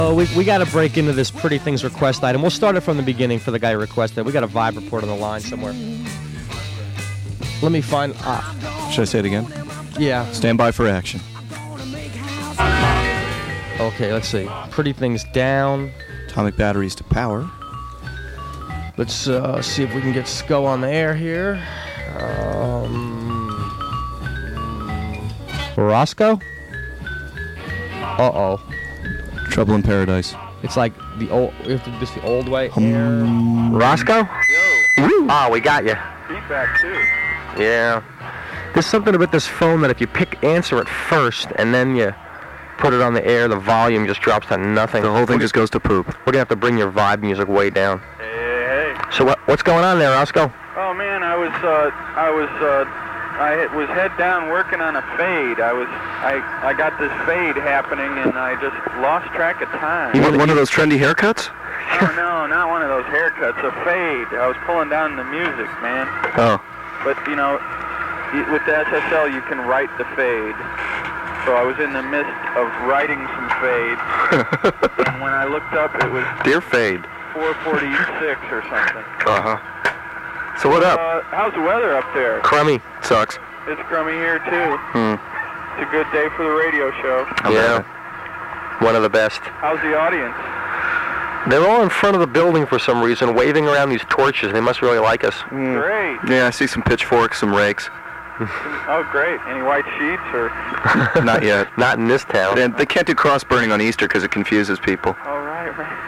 Oh, we got to break into this Pretty Things request item. We'll start it from the beginning for the guy who requested. We got a Vibe report on the line somewhere. Let me find... Should I say it again? Yeah. Stand by for action. Okay, let's see. Pretty Things down. Atomic batteries to power. Let's see if we can get Sco on the air here. Roscoe? Uh-oh. Trouble in paradise. It's like the old, this the old way. Roscoe? Yo. Oh, we got you. Feedback too. Yeah. There's something about this phone that if you answer it first and then you put it on the air, the volume just drops to nothing. The whole thing just goes to poop. We're gonna have to bring your Vibe music way down. Hey. So what's going on there, Roscoe? Oh man, I was head down working on a fade. I got this fade happening and I just lost track of time. You want one of those trendy haircuts? Oh no, not one of those haircuts. A fade. I was pulling down the music, man. Oh. But you know, with the SSL you can write the fade. So I was in the midst of writing some fade, and when I looked up, it was Dear Fade. 4:46 or something. So what up? How's the weather up there? Crummy. Sucks. It's crummy here too. It's a good day for the radio show. Yeah. One of the best. How's the audience? They're all in front of the building for some reason, waving around these torches. They must really like us. Great. Yeah, I see some pitchforks, some rakes. Oh, great. Any white sheets or? Not yet. Not in this town. They can't do cross burning on Easter because it confuses people. Oh, right.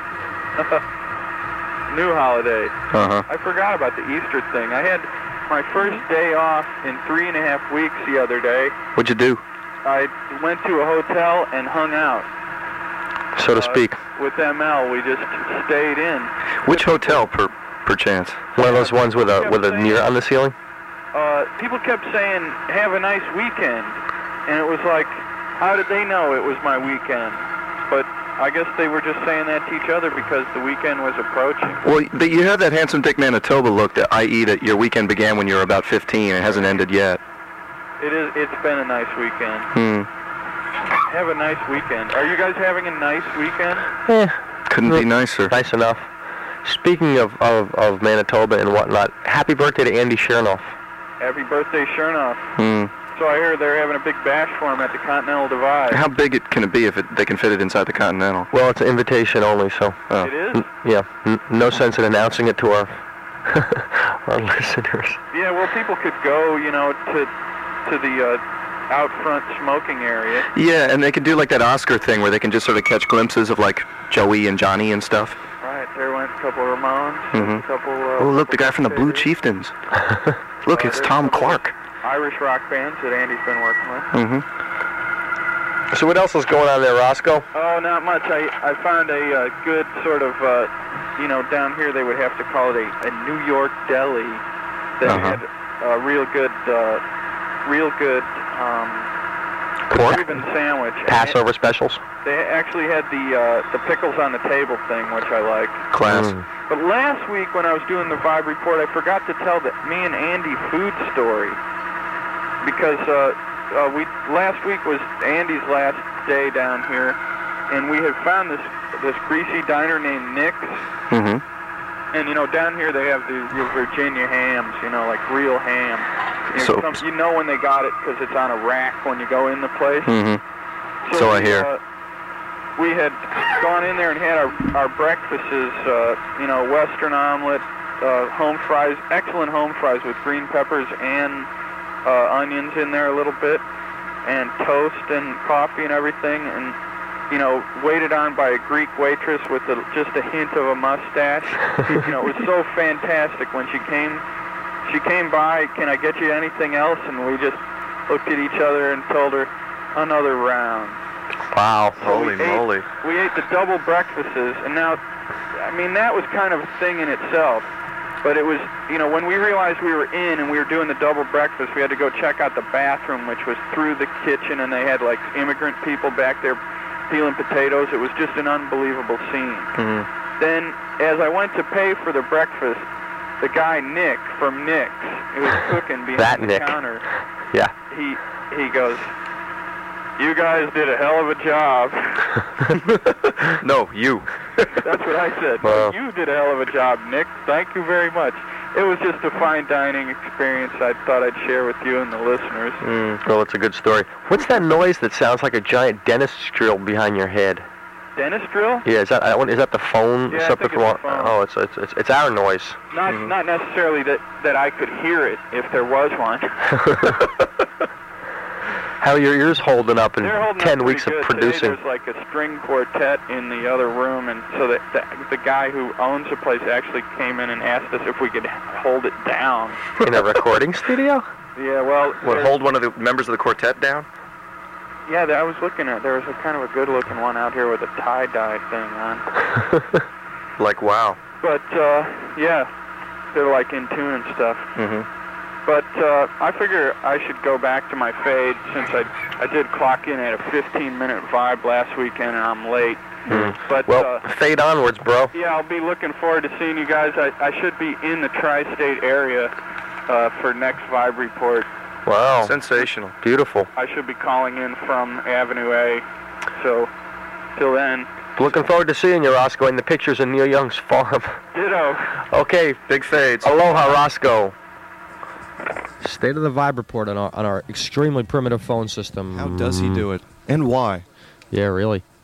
New holiday. I forgot about the Easter thing. I had my first day off in 3.5 weeks the other day. What'd you do? I went to a hotel and hung out. So to speak. With ML, we just stayed in. Which hotel, per chance? One of those ones with a mirror on the ceiling? People kept saying, have a nice weekend. And it was like, how did they know it was my weekend? But I guess they were just saying that to each other because the weekend was approaching. Well, you have that handsome Dick Manitoba look, i.e. that your weekend began when you were about 15 and it hasn't ended yet. It's been a nice weekend. Have a nice weekend. Are you guys having a nice weekend? Couldn't be nicer. Nice enough. Speaking of Manitoba and whatnot, happy birthday to Andy Chernoff. Happy birthday, Chernoff. So I hear they're having a big bash for him at the Continental Divide. How big can it be if they can fit it inside the Continental? Well, it's an invitation only, so... It is? Yeah. No sense in announcing it to our listeners. Yeah, well, people could go, to the out front smoking area. Yeah, and they could do like that Oscar thing where they can just sort of catch glimpses of like Joey and Johnny and stuff. Right, there went a couple of Ramones, a couple... oh, look, the guy from the Blue Chieftains. Look, it's Tom Clark. Irish rock bands that Andy's been working with. So what else is going on there, Roscoe? Oh, not much. I found a good sort of, down here they would have to call it a New York deli that had a real good Pork? Cuban sandwich. Passover specials? They actually had the pickles on the table thing, which I like. Class. But last week when I was doing the Vibe report, I forgot to tell the me and Andy food story because last week was Andy's last day down here, and we had found this greasy diner named Nick's. And down here they have the Virginia hams, like real ham. You know when they got it because it's on a rack when you go in the place. So I hear. We had gone in there and had our breakfasts, Western omelet, home fries, excellent home fries with green peppers and onions in there a little bit, and toast and coffee and everything, and waited on by a Greek waitress with just a hint of a mustache. It was so fantastic when she came. She came by, can I get you anything else? And we just looked at each other and told her, another round. Wow. So Holy moly. We ate the double breakfasts, and now, that was kind of a thing in itself. But it was, when we realized we were in and we were doing the double breakfast, we had to go check out the bathroom, which was through the kitchen, and they had, immigrant people back there peeling potatoes. It was just an unbelievable scene. Then, as I went to pay for the breakfast, the guy Nick from Nick's, who was cooking behind the counter, yeah, he goes, "You guys did a hell of a job." No, you. That's what I said. Wow. You did a hell of a job, Nick. Thank you very much. It was just a fine dining experience I thought I'd share with you and the listeners. Well, it's a good story. What's that noise that sounds like a giant dentist drill behind your head? Dentist drill? Yeah, is that the phone? Yeah, I separate think it's from the phone. Oh, it's our noise. Not necessarily that I could hear it if there was one. How are your ears holding up in They're holding 10 up weeks pretty of good. Today producing? there's like a string quartet in the other room, and so that the guy who owns the place actually came in and asked us if we could hold it down. In a recording studio? Yeah, well, What, hold one of the members of the quartet down? yeah, I was looking at. There was a kind of a good-looking one out here with a tie-dye thing on. Like, wow. But yeah, they're like in tune and stuff. Mm-hmm. But I figure I should go back to my fade since I did clock in at a 15-minute vibe last weekend and I'm late. But Well, fade onwards, bro. yeah, I'll be looking forward to seeing you guys. I should be in the tri-state area for next Vibe Report. Wow. Sensational. Beautiful. I should be calling in from Avenue A. So, till then, Looking forward to seeing you, Roscoe, in the pictures of Neil Young's farm. ditto. Okay. Big fades. Aloha, Roscoe. State of the Vibe Report on our extremely primitive phone system. How does he do it? And why? Yeah, really.